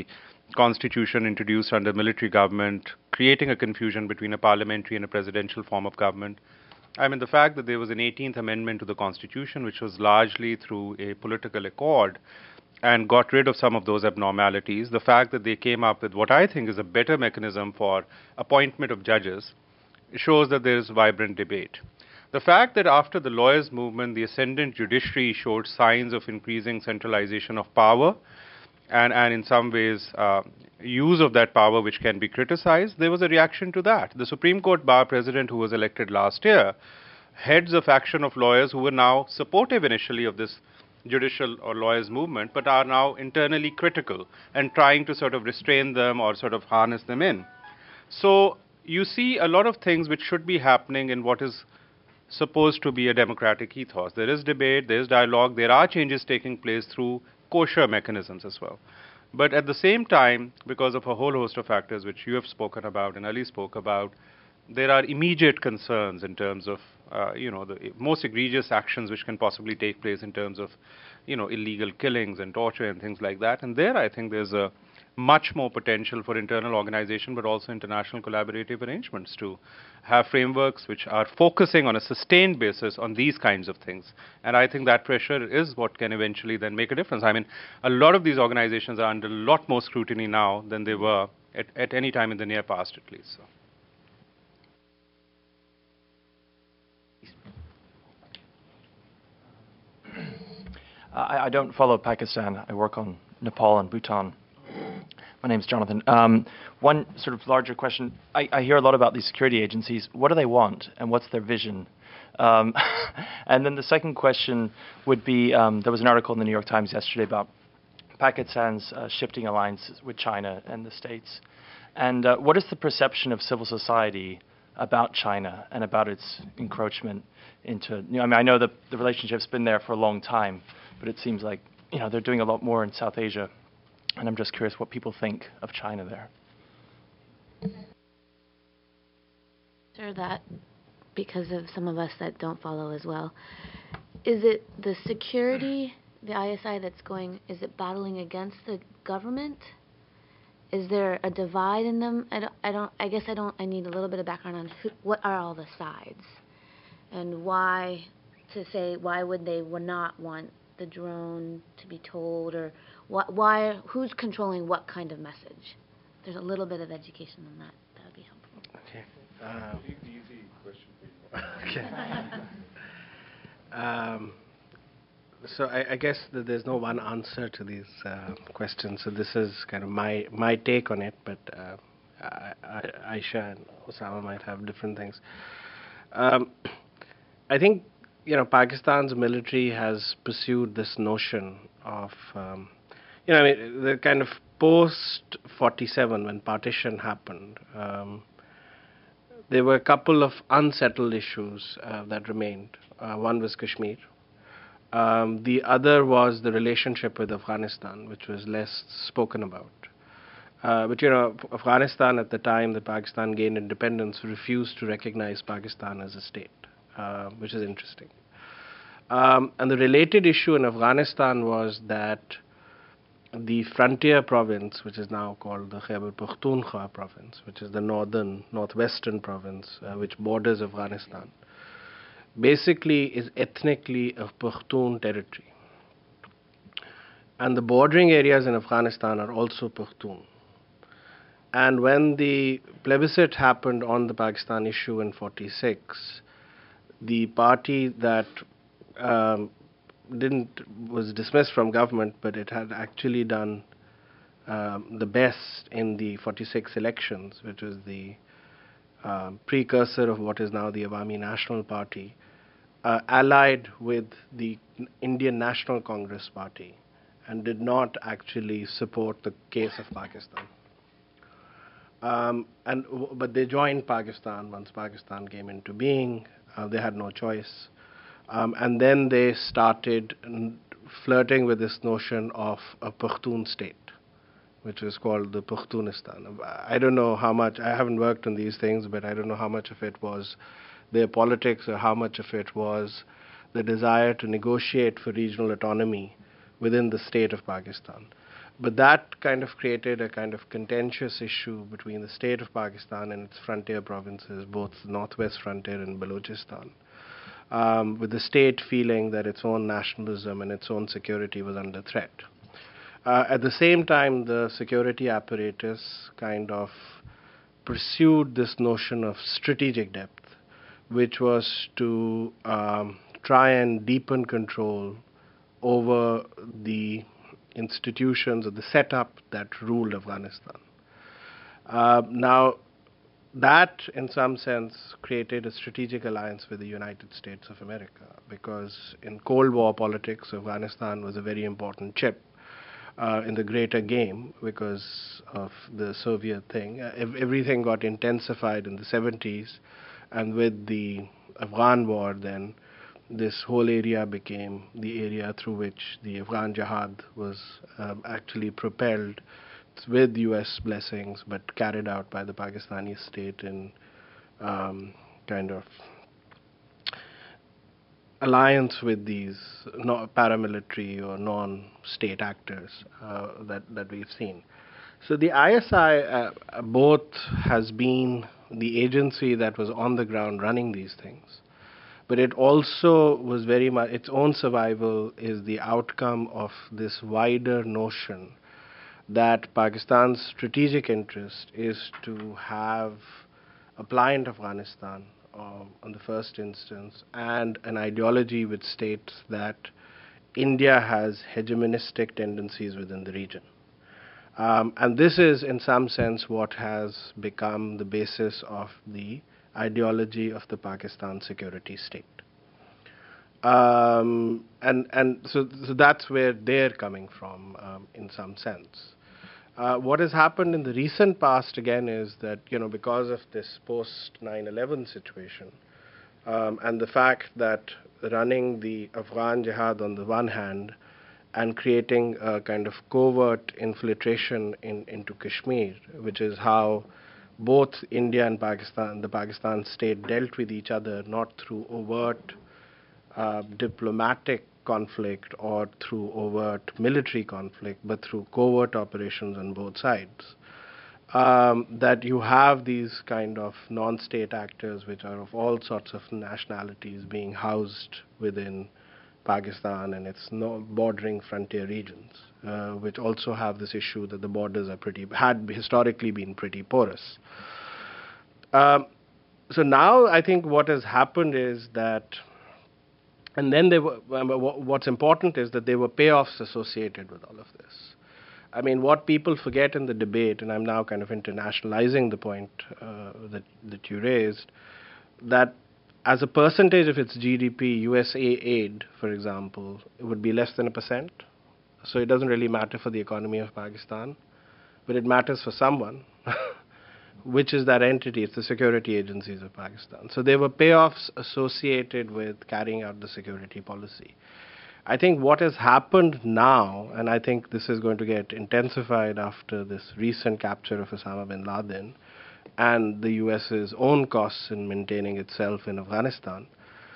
constitution introduced under military government, creating a confusion between a parliamentary and a presidential form of government. I mean, the fact that there was an 18th Amendment to the Constitution, which was largely through a political accord and got rid of some of those abnormalities, the fact that they came up with what I think is a better mechanism for appointment of judges, shows that there is vibrant debate. The fact that after the lawyers' movement, the ascendant judiciary showed signs of increasing centralization of power and in some ways use of that power which can be criticized, there was a reaction to that. The Supreme Court bar president who was elected last year heads a faction of lawyers who were now supportive initially of this judicial or lawyers movement, but are now internally critical and trying to sort of restrain them or sort of harness them in. So you see a lot of things which should be happening in what is supposed to be a democratic ethos. There is debate, there is dialogue, there are changes taking place through kosher mechanisms as well. But at the same time, because of a whole host of factors which you have spoken about and Ali spoke about, there are immediate concerns in terms of, the most egregious actions which can possibly take place in terms of, illegal killings and torture and things like that. And there I think there's a much more potential for internal organization, but also international collaborative arrangements to have frameworks which are focusing on a sustained basis on these kinds of things. And I think that pressure is what can eventually then make a difference. I mean, a lot of these organizations are under a lot more scrutiny now than they were at any time in the near past, at least. So. I don't follow Pakistan. I work on Nepal and Bhutan. My name's Jonathan. One sort of larger question. I hear a lot about these security agencies. What do they want, and what's their vision? And then the second question would be, there was an article in the New York Times yesterday about Pakistan's shifting alliances with China and the States. And what is the perception of civil society about China and about its encroachment into, I know the relationship's been there for a long time, but it seems like, they're doing a lot more in South Asia. And I'm just curious what people think of China there. Sure, that because of some of us that don't follow as well. Is it the security, the ISI is it battling against the government? Is there a divide in them? I need a little bit of background on what are all the sides? And why would they not want the drone to be told, or who's controlling what kind of message? There's a little bit of education on that. That would be helpful. Okay. Easy question for you. Okay. So I guess that there's no one answer to these questions. So this is kind of my take on it, but Aisha and Osama might have different things. I think Pakistan's military has pursued this notion of the kind of post 47 when partition happened. There were a couple of unsettled issues that remained. One was Kashmir. The other was the relationship with Afghanistan, which was less spoken about. But Afghanistan at the time that Pakistan gained independence refused to recognize Pakistan as a state, which is interesting. And the related issue in Afghanistan was that the frontier province, which is now called the Khyber Pakhtunkhwa province, which is the northwestern province, which borders Afghanistan, basically is ethnically a Pashtun territory. And the bordering areas in Afghanistan are also Pashtun. And when the plebiscite happened on the Pakistan issue in 46, the party that was dismissed from government, but it had actually done the best in the 46 elections, which was the precursor of what is now the Awami National Party, allied with the Indian National Congress Party and did not actually support the case of Pakistan. But they joined Pakistan once Pakistan came into being. They had no choice. And then they started flirting with this notion of a Pashtun state, which is called the Pashtunistan. I don't know how much, I haven't worked on these things, but I don't know how much of it was their politics or how much of it was the desire to negotiate for regional autonomy within the state of Pakistan. But that kind of created a kind of contentious issue between the state of Pakistan and its frontier provinces, both the northwest frontier and Balochistan, with the state feeling that its own nationalism and its own security was under threat. At the same time, the security apparatus kind of pursued this notion of strategic depth, which was to try and deepen control over the institutions or the setup that ruled Afghanistan. Now, that in some sense created a strategic alliance with the United States of America, because in Cold War politics, Afghanistan was a very important chip in the greater game because of the Soviet thing. Everything got intensified in the 70s, and with the Afghan war then, this whole area became the area through which the Afghan Jihad was actually propelled with US blessings, but carried out by the Pakistani state in kind of alliance with these paramilitary or non-state actors that we've seen. So the ISI both has been the agency that was on the ground running these things, but it also was very much, its own survival is the outcome of this wider notion that Pakistan's strategic interest is to have a pliant Afghanistan on the first instance, and an ideology which states that India has hegemonistic tendencies within the region. And this is in some sense what has become the basis of the ideology of the Pakistan security state. And so that's where they're coming from in some sense. What has happened in the recent past again is that, because of this post 9/11 situation, and the fact that running the Afghan Jihad on the one hand and creating a kind of covert infiltration into Kashmir, which is how both India and Pakistan, the Pakistan state, dealt with each other, not through overt diplomatic conflict or through overt military conflict, but through covert operations on both sides. That you have these kind of non-state actors which are of all sorts of nationalities being housed within Pakistan and its bordering frontier regions, which also have this issue that the borders are had historically been pretty porous. So now I think what has happened is that, and then what's important is that there were payoffs associated with all of this. I mean, what people forget in the debate, and I'm now kind of internationalizing the point that you raised, that as a percentage of its GDP, USA aid, for example, it would be less than 1%. So it doesn't really matter for the economy of Pakistan, but it matters for someone, which is that entity. It's the security agencies of Pakistan. So there were payoffs associated with carrying out the security policy. I think what has happened now, and I think this is going to get intensified after this recent capture of Osama bin Laden and the US's own costs in maintaining itself in Afghanistan,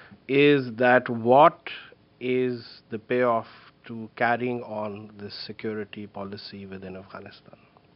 is that what is the payoff to carrying on this security policy within Afghanistan?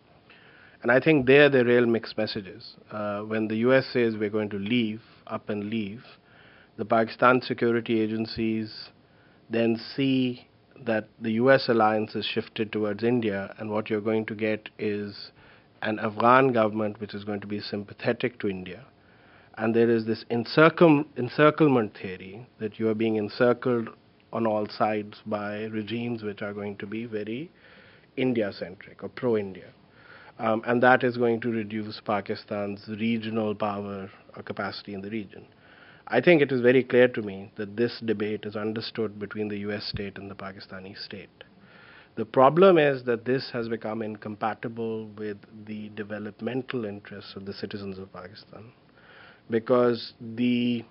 And I think there the real mixed messages. When the US says we're going to leave, up and leave, the Pakistan security agencies then see that the US alliance has shifted towards India, and what you're going to get is an Afghan government which is going to be sympathetic to India. And there is this encirclement theory that you are being encircled on all sides by regimes which are going to be very India-centric or pro-India. And that is going to reduce Pakistan's regional power or capacity in the region. I think it is very clear to me that this debate is understood between the US state and the Pakistani state. The problem is that this has become incompatible with the developmental interests of the citizens of Pakistan, because the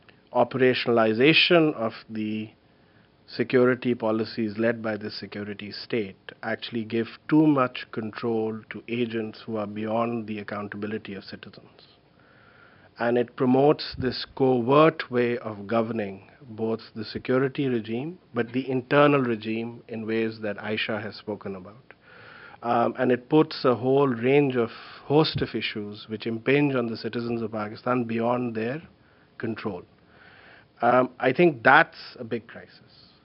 operationalization of the security policies led by the security state actually give too much control to agents who are beyond the accountability of citizens. And it promotes this covert way of governing both the security regime but the internal regime in ways that Aisha has spoken about. And it puts a whole host of issues which impinge on the citizens of Pakistan beyond their control. I think that's a big crisis.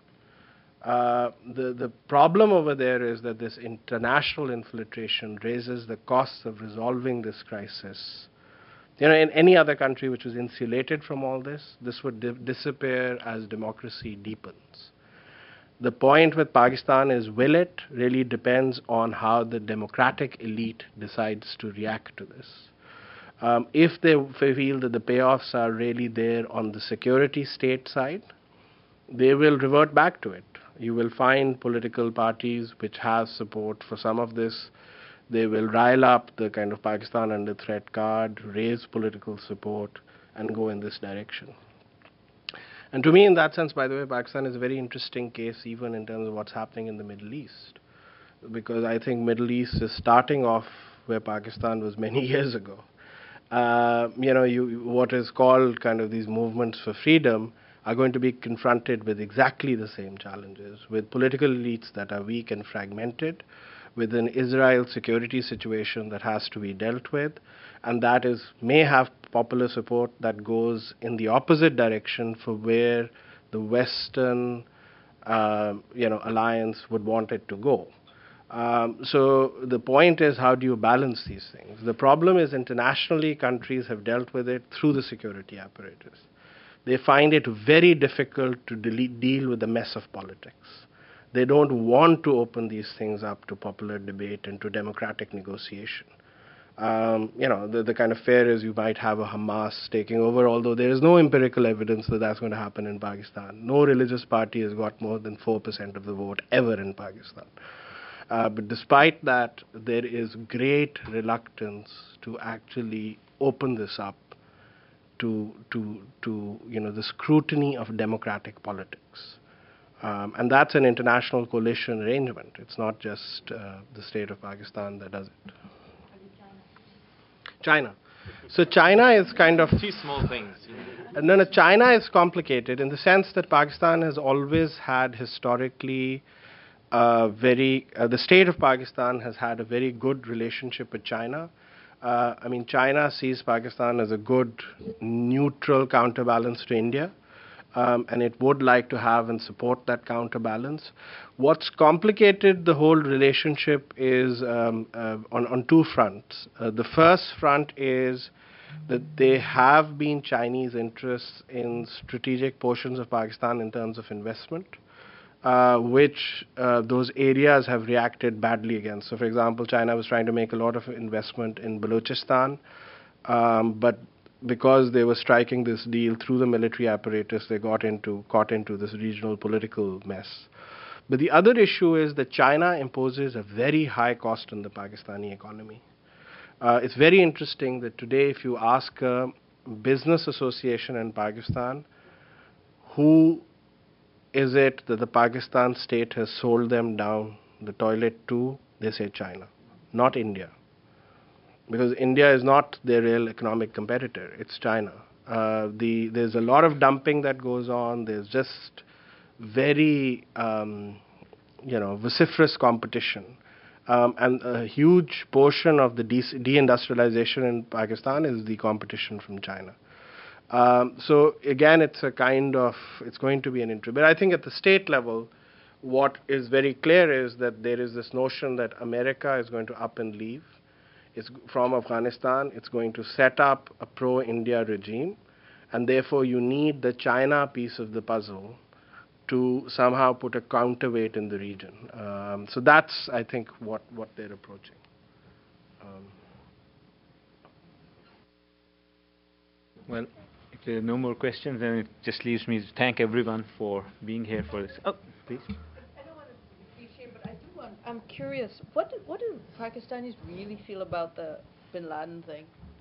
The problem over there is that this international infiltration raises the costs of resolving this crisis. In any other country which was insulated from all this would disappear as democracy deepens. The point with Pakistan is, will it really depends on how the democratic elite decides to react to this. If they feel that the payoffs are really there on the security state side, they will revert back to it. You will find political parties which have support for some of this. They will rile up the kind of Pakistan under threat card, raise political support, and go in this direction. And to me, in that sense, by the way, Pakistan is a very interesting case, even in terms of what's happening in the Middle East. Because I think Middle East is starting off where Pakistan was many years ago. What is called kind of these movements for freedom are going to be confronted with exactly the same challenges, with political elites that are weak and fragmented, with an Israel security situation that has to be dealt with, and that may have popular support that goes in the opposite direction for where the Western alliance would want it to go. So the point is, how do you balance these things? The problem is, internationally, countries have dealt with it through the security apparatus. They find it very difficult to deal with the mess of politics. They don't want to open these things up to popular debate and to democratic negotiation. The kind of fear is you might have a Hamas taking over, although there is no empirical evidence that that's going to happen in Pakistan. No religious party has got more than 4% of the vote ever in Pakistan. But despite that, there is great reluctance to actually open this up to the scrutiny of democratic politics. And that's an international coalition arrangement. It's not just the state of Pakistan that does it. China. So China is kind of... Two small things. No, China is complicated in the sense that Pakistan has always had historically the state of Pakistan has had a very good relationship with China. China sees Pakistan as a good neutral counterbalance to India. And it would like to have and support that counterbalance. What's complicated the whole relationship is on two fronts. The first front is that there have been Chinese interests in strategic portions of Pakistan in terms of investment, which those areas have reacted badly against. So, for example, China was trying to make a lot of investment in Balochistan, but because they were striking this deal through the military apparatus, they caught into this regional political mess. But the other issue is that China imposes a very high cost on the Pakistani economy. It's very interesting that today, if you ask a business association in Pakistan, who is it that the Pakistan state has sold them down the toilet to, they say China, not India. Because India is not their real economic competitor, it's China. There's a lot of dumping that goes on. There's just very, vociferous competition. And a huge portion of the deindustrialization in Pakistan is the competition from China. So again, it's going to be an interest. But I think at the state level, what is very clear is that there is this notion that America is going to up and leave. It's from Afghanistan. It's going to set up a pro-India regime, and therefore you need the China piece of the puzzle to somehow put a counterweight in the region. So that's, I think, what they're approaching. Well, if there are no more questions, then it just leaves me to thank everyone for being here for this. Oh, please. I'm curious, what do Pakistanis really feel about the Bin Laden thing?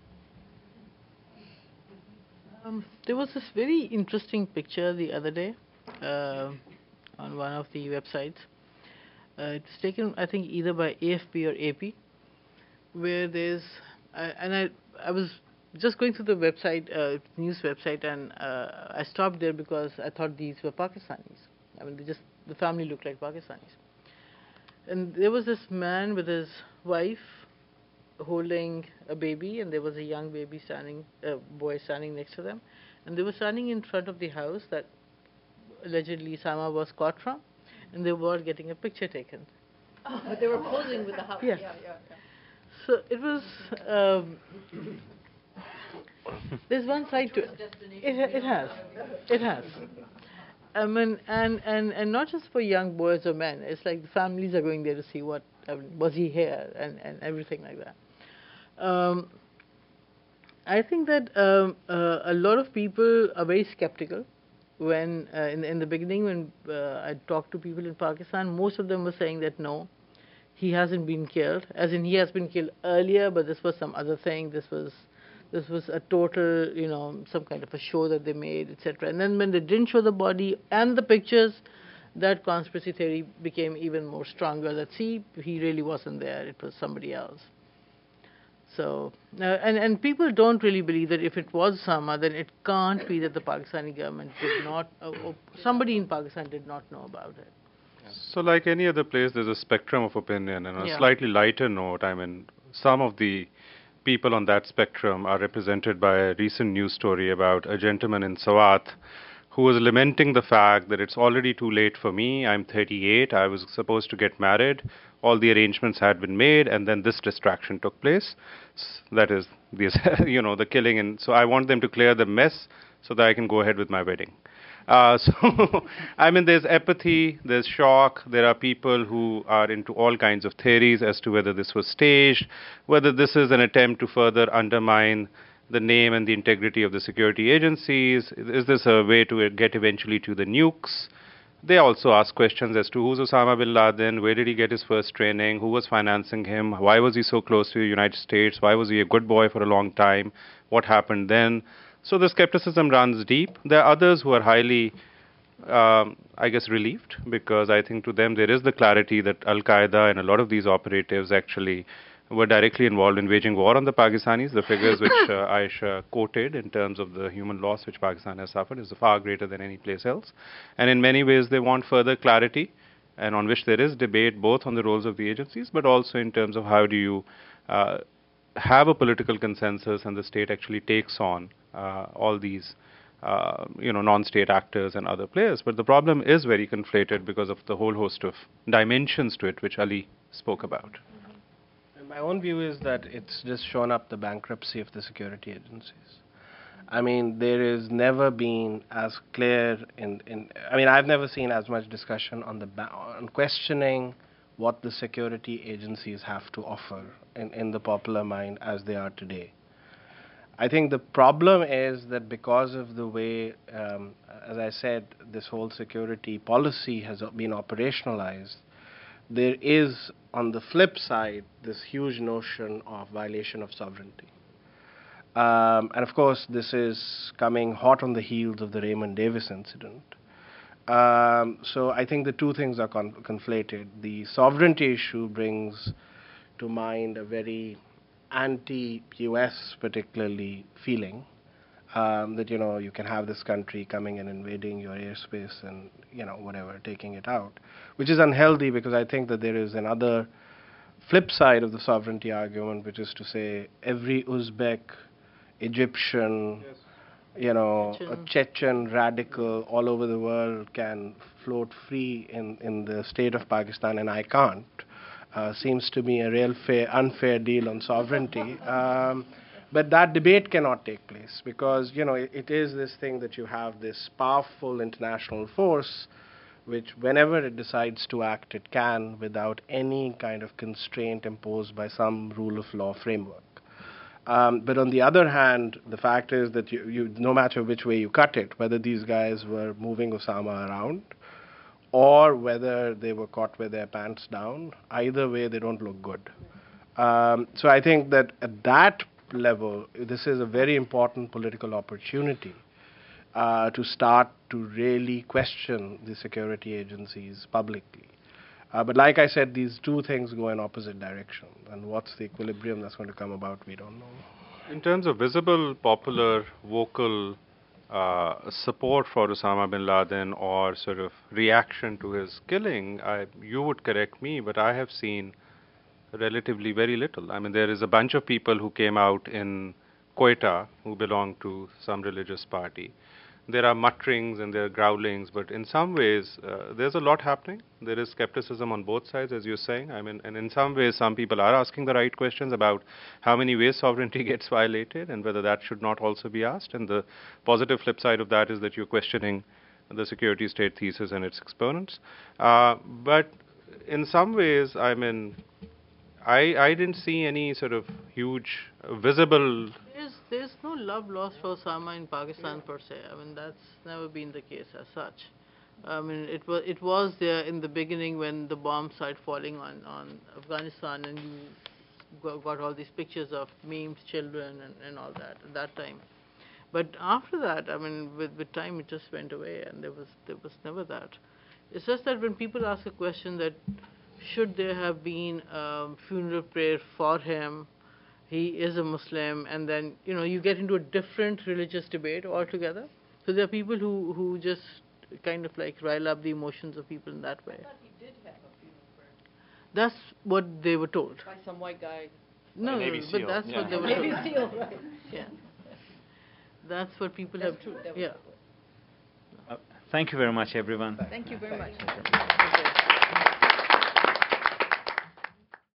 There was this very interesting picture the other day on one of the websites. It's taken, I think, either by AFP or AP, where there's, I was just going through the website, news website, and I stopped there because I thought these were Pakistanis. The family looked like Pakistanis. And there was this man with his wife holding a baby, and there was a young baby boy standing next to them. And they were standing in front of the house that allegedly Sama was caught from, and they were getting a picture taken. Oh, but they were posing with the house. Yeah. So it was. There's one side to it. It has. I mean, and not just for young boys or men. It's like the families are going there to see what was he here and everything like that. I think that a lot of people are very skeptical when in the beginning when I talked to people in Pakistan. Most of them were saying that no, he hasn't been killed, as in he has been killed earlier, but this was some other thing. This was a total, some kind of a show that they made, etc. And then when they didn't show the body and the pictures, that conspiracy theory became even more stronger, that see, he really wasn't there, it was somebody else. So, and people don't really believe that if it was Sama, then it can't be that the Pakistani government did not, or somebody in Pakistan did not know about it. So like any other place, there's a spectrum of opinion. And on a Yeah. slightly lighter note, I mean, some of the people on that spectrum are represented by a recent news story about a gentleman in Swat who was lamenting the fact that it's already too late for me. I'm 38. I was supposed to get married. All the arrangements had been made, and then this distraction took place. That is, the killing. And so I want them to clear the mess so that I can go ahead with my wedding. So, I mean, there's apathy, there's shock. There are people who are into all kinds of theories as to whether this was staged, whether this is an attempt to further undermine the name and the integrity of the security agencies. Is this a way to get eventually to the nukes? They also ask questions as to who's Osama bin Laden, where did he get his first training, who was financing him, why was he so close to the United States, why was he a good boy for a long time, what happened then? So the skepticism runs deep. There are others who are highly, relieved, because I think to them there is the clarity that Al-Qaeda and a lot of these operatives actually were directly involved in waging war on the Pakistanis. The figures which Aisha quoted in terms of the human loss which Pakistan has suffered is far greater than any place else. And in many ways they want further clarity, and on which there is debate both on the roles of the agencies, but also in terms of how do you have a political consensus and the state actually takes on all these non-state actors and other players. But the problem is very conflated because of the whole host of dimensions to it, which Ali spoke about. My own view is that it's just shown up the bankruptcy of the security agencies. I mean, there has never been as clear I've never seen as much discussion on questioning what the security agencies have to offer in the popular mind as they are today. I think the problem is that because of the way, as I said, this whole security policy has been operationalized, there is, on the flip side, this huge notion of violation of sovereignty. And of course, this is coming hot on the heels of the Raymond Davis incident. So I think the two things are conflated. The sovereignty issue brings to mind a very anti-US particularly feeling that you can have this country coming and invading your airspace and whatever, taking it out, which is unhealthy, because I think that there is another flip side of the sovereignty argument, which is to say every Uzbek, Egyptian, a Chechen radical all over the world can float free in the state of Pakistan, and I can't. Seems to me a real unfair deal on sovereignty. But that debate cannot take place, because it is this thing that you have this powerful international force which, whenever it decides to act, it can without any kind of constraint imposed by some rule of law framework. But on the other hand, the fact is that you no matter which way you cut it, whether these guys were moving Osama around or whether they were caught with their pants down, either way they don't look good. So I think that at that level, this is a very important political opportunity to start to really question the security agencies publicly. But like I said, these two things go in opposite directions, and what's the equilibrium that's going to come about, we don't know. In terms of visible, popular, vocal support for Osama bin Laden or sort of reaction to his killing, you would correct me, but I have seen relatively very little. I mean, there is a bunch of people who came out in Quetta who belong to some religious party. There are mutterings and there are growlings, but in some ways, there's a lot happening. There is skepticism on both sides, as you're saying. I mean, and in some ways, some people are asking the right questions about how many ways sovereignty gets violated and whether that should not also be asked. And the positive flip side of that is that you're questioning the security state thesis and its exponents. But in some ways, I mean, I didn't see any sort of huge visible. There's no love lost for Osama in Pakistan per se. I mean, that's never been the case as such. I mean, it was there in the beginning when the bombs started falling on Afghanistan, and you got all these pictures of memes, children, and all that at that time. But after that, I mean, with time, it just went away, and there was never that. It's just that when people ask a question that should there have been funeral prayer for him, he is a Muslim, and then, you know, you get into a different religious debate altogether. So there are people who just kind of like rile up the emotions of people in that way. I thought he did have a funeral prayer. That's what they were told. By some white guy. No, Navy but SEAL, that's yeah. what they were Navy told. SEAL, right. Yeah. That's what people That's have. true. That was Yeah. true. Thank you very much, everyone. Thank you very much. Okay.